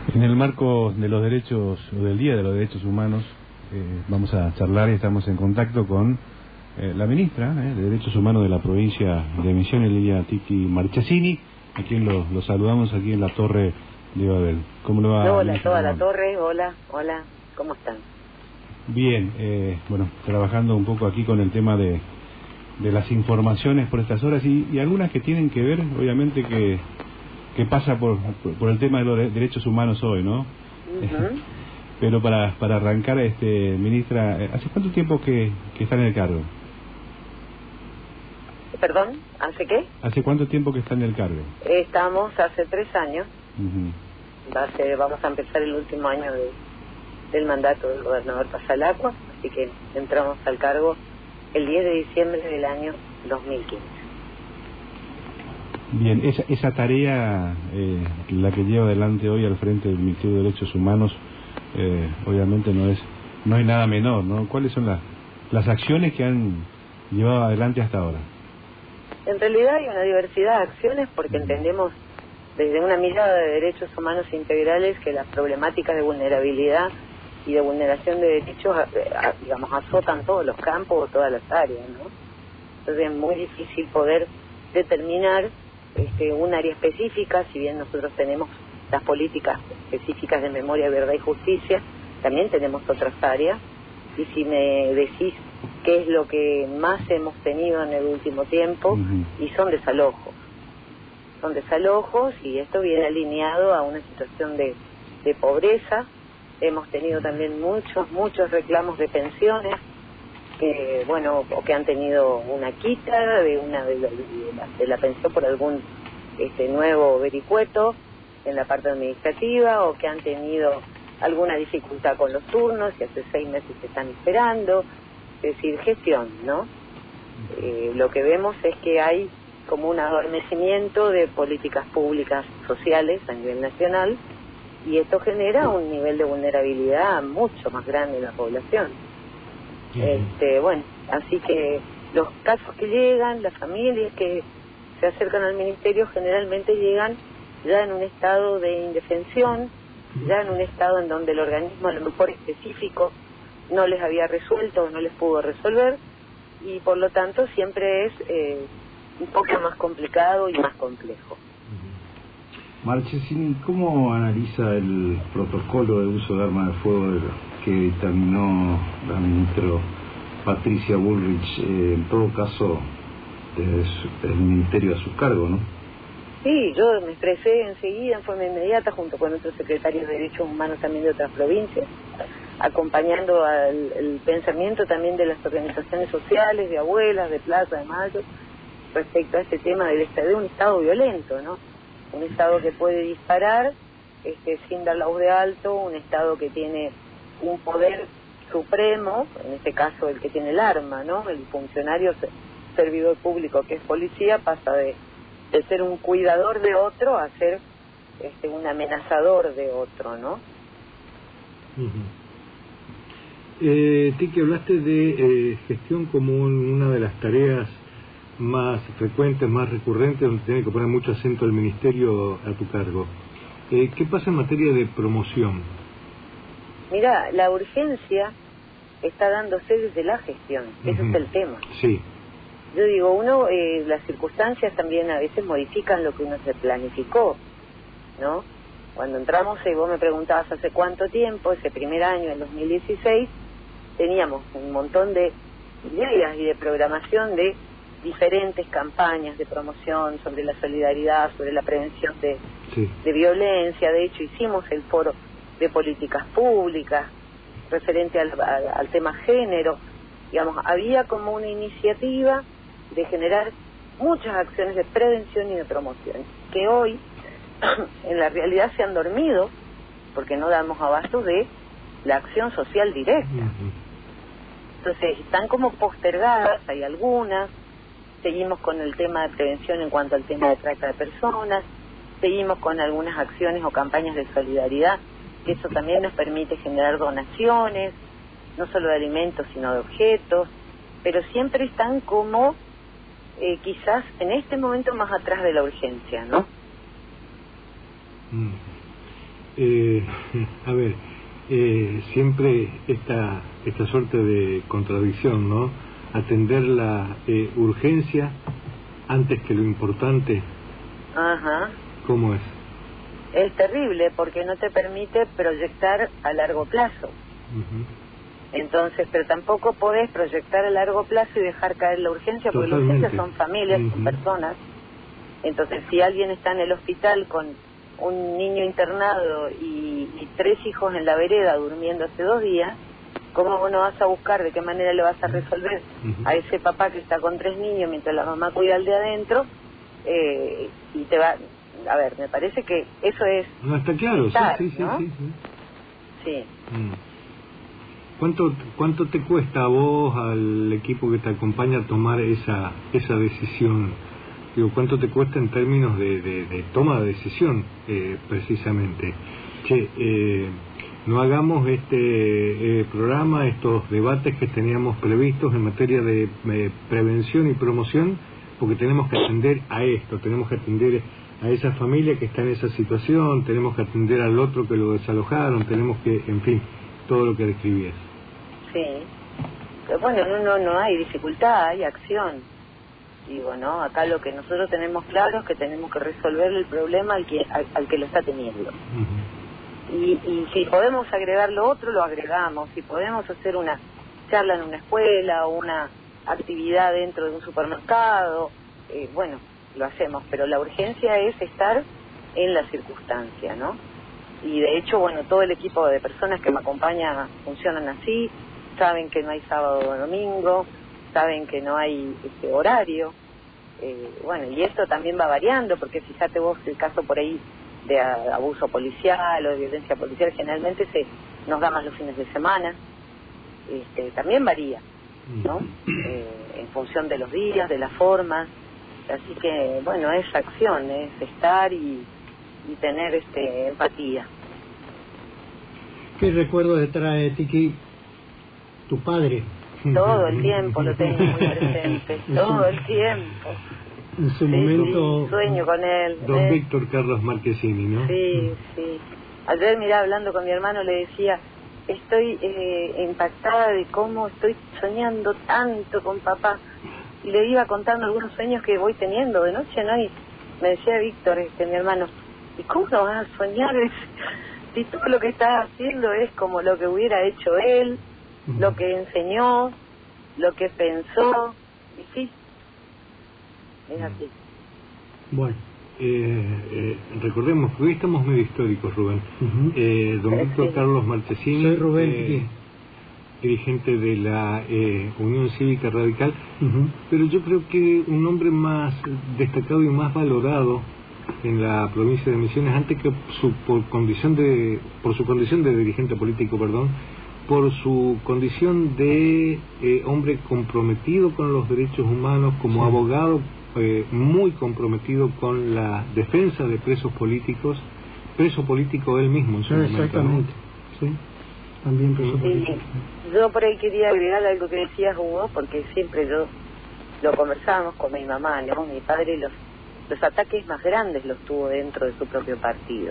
En el marco de los derechos, o del Día de los Derechos Humanos, vamos a charlar y estamos en contacto con la ministra de Derechos Humanos de la provincia de Misiones, Lilia Tiki Marchesini, a quien lo saludamos aquí en la Torre de Babel. ¿Cómo le va? Hola, toda la torre, hola, ¿cómo están? Bien, bueno, trabajando un poco aquí con el tema de las informaciones por estas horas y algunas que tienen que ver, obviamente, que pasa por el tema de los derechos humanos hoy, ¿no? Uh-huh. Pero para arrancar, ministra, ¿hace cuánto tiempo que está en el cargo? ¿Perdón? ¿Hace qué? ¿Hace cuánto tiempo que está en el cargo? Estamos hace 3 años. Uh-huh. Vamos a empezar el último año del mandato del gobernador Pasalacqua, así que entramos al cargo el 10 de diciembre del año 2015. Bien, esa tarea, la que lleva adelante hoy al frente del Ministerio de Derechos Humanos, obviamente no es nada menor, ¿no? ¿Cuáles son las acciones que han llevado adelante hasta ahora? En realidad hay una diversidad de acciones porque entendemos desde una mirada de derechos humanos integrales que las problemáticas de vulnerabilidad y de vulneración de derechos, digamos, azotan todos los campos o todas las áreas, ¿no? Entonces es muy difícil poder determinar un área específica, si bien nosotros tenemos las políticas específicas de memoria, verdad y justicia, también tenemos otras áreas, y si me decís qué es lo que más hemos tenido en el último tiempo, uh-huh. Y son desalojos y esto viene alineado a una situación de pobreza. Hemos tenido también muchos reclamos de pensiones, o que han tenido una quita de la pensión por algún nuevo vericueto en la parte administrativa, o que han tenido alguna dificultad con los turnos y hace 6 meses que están esperando. Es decir, gestión, ¿no? Lo que vemos es que hay como un adormecimiento de políticas públicas sociales a nivel nacional, y esto genera un nivel de vulnerabilidad mucho más grande en la población. Así que los casos que llegan, las familias que se acercan al ministerio generalmente llegan ya en un estado de indefensión, ya en un estado en donde el organismo a lo mejor específico no les había resuelto o no les pudo resolver, y por lo tanto siempre es un poco más complicado y más complejo. Marchesini, ¿cómo analiza el protocolo de uso de armas de fuego que dictaminó la ministra Patricia Bullrich, en todo caso desde el ministerio a su cargo, ¿no? Sí, yo me expresé enseguida, en forma inmediata, junto con otros secretarios de Derechos Humanos también de otras provincias, acompañando el pensamiento también de las organizaciones sociales, de abuelas, de Plaza de Mayo, respecto a este tema de un Estado violento, ¿no? Un Estado que puede disparar sin dar la voz de alto, un Estado que tiene un poder supremo, en este caso el que tiene el arma, ¿no? El funcionario servidor público que es policía pasa de ser un cuidador de otro a ser un amenazador de otro, ¿no? Tiki, hablaste de gestión como una de las tareas más frecuentes, más recurrentes, donde tiene que poner mucho acento el ministerio a tu cargo. ¿Qué pasa en materia de promoción? Mira, la urgencia está dándose desde la gestión, ese es el tema. Sí. Yo digo, las circunstancias también a veces modifican lo que uno se planificó, ¿no? Cuando entramos, vos me preguntabas hace cuánto tiempo, ese primer año, en 2016, teníamos un montón de ideas y de programación de diferentes campañas de promoción sobre la solidaridad, sobre la prevención de violencia. De hecho, hicimos el foro de políticas públicas referente al tema género. Digamos, había como una iniciativa de generar muchas acciones de prevención y de promoción, que hoy en la realidad se han dormido porque no damos abasto de la acción social directa. Entonces están como postergadas, hay algunas. Seguimos con el tema de prevención en cuanto al tema de trata de personas, seguimos con algunas acciones o campañas de solidaridad, que eso también nos permite generar donaciones, no solo de alimentos sino de objetos, pero siempre están como quizás en este momento más atrás de la urgencia, ¿no? A ver, siempre esta suerte de contradicción, ¿no? Atender la urgencia antes que lo importante. Ajá. ¿Cómo es? Es terrible porque no te permite proyectar a largo plazo. Entonces, pero tampoco podés proyectar a largo plazo y dejar caer la urgencia, porque la urgencia son familias, son personas. Entonces, si alguien está en el hospital con un niño internado y 3 hijos en la vereda durmiendo hace 2 días, ¿cómo vos no vas a buscar de qué manera le vas a resolver a ese papá que está con 3 niños mientras la mamá cuida al de adentro? Y te va... A ver, me parece que eso es... No, está claro, estar, sí. Sí. ¿Cuánto te cuesta a vos, al equipo que te acompaña, tomar esa decisión? Digo, ¿cuánto te cuesta en términos de toma de decisión, precisamente? No hagamos este programa, estos debates que teníamos previstos en materia de prevención y promoción, porque tenemos que atender a esto, tenemos que atender a esa familia que está en esa situación, tenemos que atender al otro que lo desalojaron, tenemos que, en fin, todo lo que describías. Sí, pero bueno, no hay dificultad, hay acción. Digo, ¿no? Acá lo que nosotros tenemos claro es que tenemos que resolver el problema al que lo está teniendo. Y si podemos agregar lo otro, lo agregamos. Si podemos hacer una charla en una escuela o una actividad dentro de un supermercado, bueno, lo hacemos, pero la urgencia es estar en la circunstancia, ¿no? Y de hecho, bueno, todo el equipo de personas que me acompaña funcionan así, saben que no hay sábado o domingo, saben que no hay horario, bueno, y esto también va variando, porque fíjate vos el caso por ahí de abuso policial o de violencia policial, generalmente nos da más los fines de semana, también varía, ¿no? En función de los días, de las formas. Así que, bueno, es acción, es estar y tener empatía. ¿Qué recuerdo te trae, Tiki, tu padre? Todo el tiempo lo tengo muy presente, todo el tiempo. En su momento... Sí, sueño con él. Don Víctor Carlos Marchesini, ¿no? Sí. Ayer, mirá, hablando con mi hermano, le decía, estoy impactada de cómo estoy soñando tanto con papá. Y le iba contando algunos sueños que voy teniendo de noche, ¿no? Y me decía Víctor, mi hermano, ¿y cómo no vas a soñar si todo lo que estás haciendo es como lo que hubiera hecho él, lo que enseñó, lo que pensó? Y sí, es así. Bueno, recordemos que hoy estamos medio históricos, Rubén. Don Víctor Carlos Marchesini. Soy Rubén, dirigente de la Unión Cívica Radical, pero yo creo que un hombre más destacado y más valorado en la provincia de Misiones, antes que por su condición de dirigente político, por su condición de hombre comprometido con los derechos humanos, como abogado muy comprometido con la defensa de presos políticos, preso político él mismo en su momento. Exactamente, ¿no? Sí. También preso político. Yo por ahí quería agregar algo que decías, Hugo, porque siempre lo conversábamos con mi mamá, ¿no? Mi padre los ataques más grandes los tuvo dentro de su propio partido.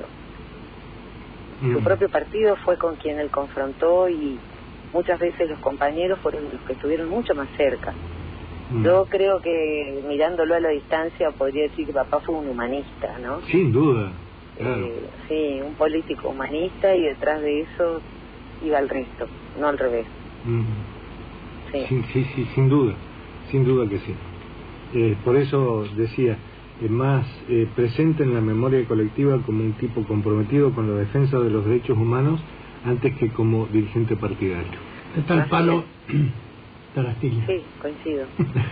Su propio partido fue con quien él confrontó, y muchas veces los compañeros fueron los que estuvieron mucho más cerca. Yo creo que, mirándolo a la distancia, podría decir que papá fue un humanista, ¿no? Sin duda, claro. Sí, un político humanista, y detrás de eso iba el resto, no al revés. Sí, sin duda que sí. Por eso decía, más presente en la memoria colectiva como un tipo comprometido con la defensa de los derechos humanos antes que como dirigente partidario. Está el palo Tarastilla. Sí, coincido.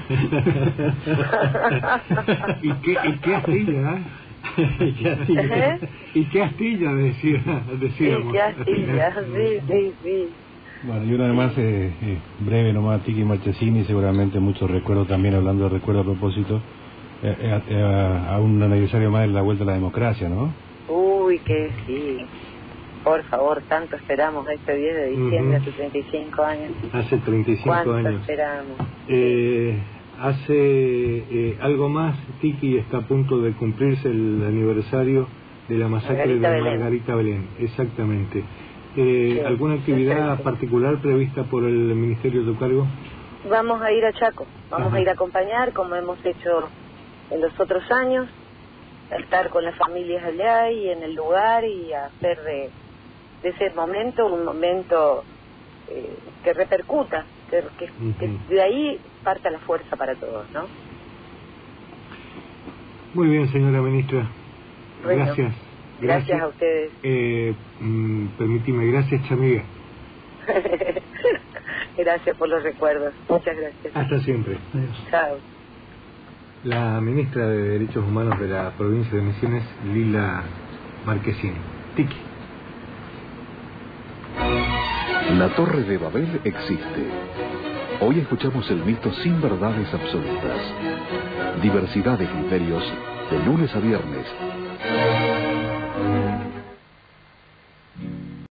¿Y qué astilla? ¿Y qué astilla decíamos? ¿Qué astilla? Sí. Bueno, y una vez más, breve nomás, Tiki Marchesini, seguramente muchos recuerdos también, hablando de recuerdos a propósito, a un aniversario más de la vuelta a la democracia, ¿no? Uy, que sí. Por favor, tanto esperamos este 10 de diciembre, hace 35 años. Hace 35 ¿Cuánto años. Esperamos? Hace algo más, Tiki, está a punto de cumplirse el aniversario de la masacre de Margarita Belén, exactamente. ¿Alguna actividad particular prevista por el Ministerio de tu cargo? Vamos a ir a Chaco, vamos a ir a acompañar, como hemos hecho en los otros años, a estar con las familias allá y en el lugar y a hacer de ese momento un momento que repercuta, que de ahí parta la fuerza para todos, ¿no? Muy bien, señora ministra. Bueno, gracias. Gracias a ustedes. Permíteme, gracias, Chamiga. Gracias por los recuerdos. Muchas gracias. Hasta siempre. Adiós. Chao. La ministra de Derechos Humanos de la provincia de Misiones, Lila Marquesini. Tiki. La Torre de Babel existe. Hoy escuchamos el mito sin verdades absolutas. Diversidad de criterios de lunes a viernes.